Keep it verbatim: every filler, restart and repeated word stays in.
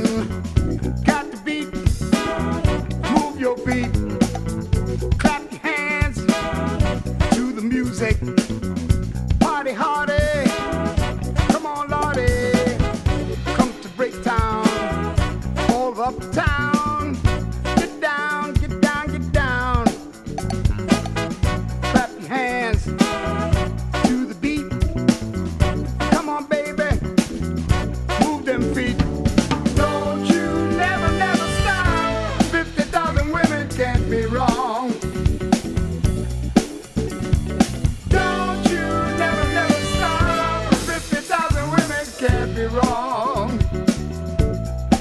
got the beat. Move your feet, clap your hands to the music. Party hardy, come on, Lordy. Come to Breaktown, all up town.